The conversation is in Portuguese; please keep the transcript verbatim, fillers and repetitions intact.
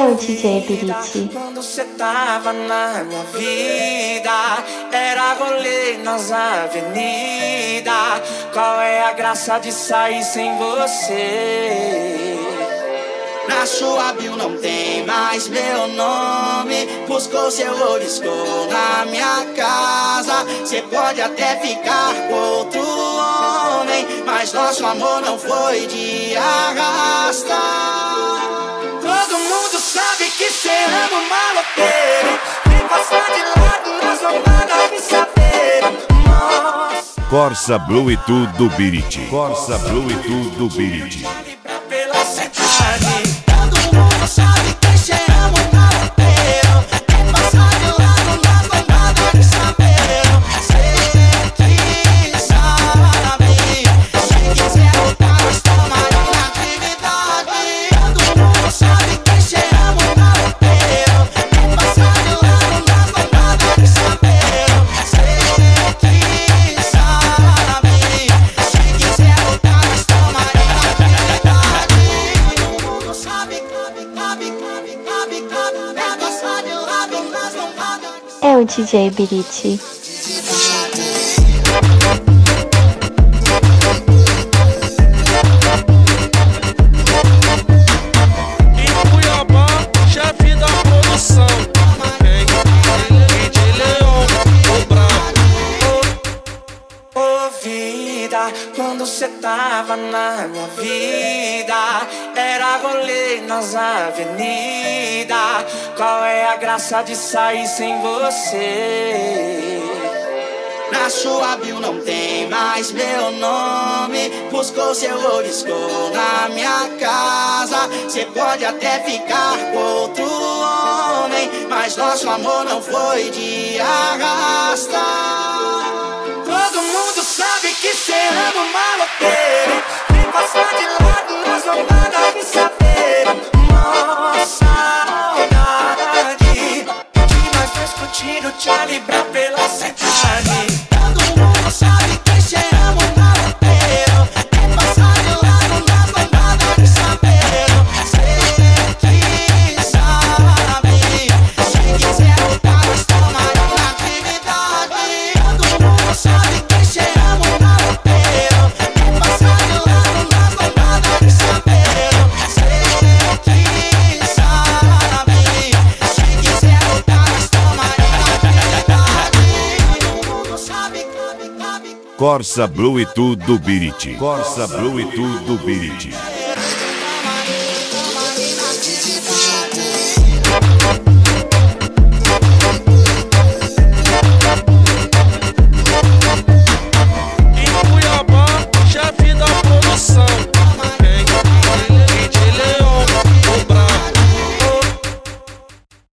É o D J Biriti. Quando cê tava na minha vida, era rolê nas avenidas. Qual é a graça de sair sem você? Na sua bio não tem mais meu nome. Buscou seu olho, escou na minha casa. Cê pode até ficar com outro homem, mas nosso amor não foi de arrasta. Todo mundo sabe que cê ama o maloqueiro. Quem passar de lado nós não nada me saber. Nossa. Corsa Blue e tudo Biriti. Corsa Blue e tudo Biriti. Pela cidade. Todo mundo sabe que cê ama o maloqueiro. Quem passar de lado nós não nada me saber. Cê que sabe. Se quiser voltar nós toma em atividade. Todo mundo sabe que cê ama o maloqueiro. Quem passar de lado nós não nada me saber. Cê que sabe. Se quiser voltar nós toma em atividade. Todo mundo sabe, cabe, cabe, cabe, cabe, cabe. Quem passar de lado nós não nada me saber. É o D J Biriti. Em Cuiabá, chefe da produção. Quem? D J Leon, o brabo. Ô vida, quando cê tava na minha vida, era rolê nas avenidas. Qual é a graça de sair sem você? Na sua bio não tem mais meu nome. Buscou seu olho, escou na minha casa. Cê pode até ficar com outro homem, mas nosso amor não foi de arrasta. Todo mundo sabe que cê ama o maloqueiro. Quem passar de lado nós não nada me saber. Nossa saudade de nós dois curtindo Charlie Brown pela cidade. Todo mundo sabe que cê ama o maloqueiro. Quem passar de lado nós não nada me saber. Cê que sabe. Se quiser voltar nós toma em atividade. Todo mundo sabe que cê ama o maloqueiro. Quem passar de lado nós não nada me saber. Cê que sabe. Se quiser voltar nós toma em atividade. Todo mundo sabe, cabe, cabe. Corsa Blue e tudo Biriti. Corsa Blue e tudo Biriti.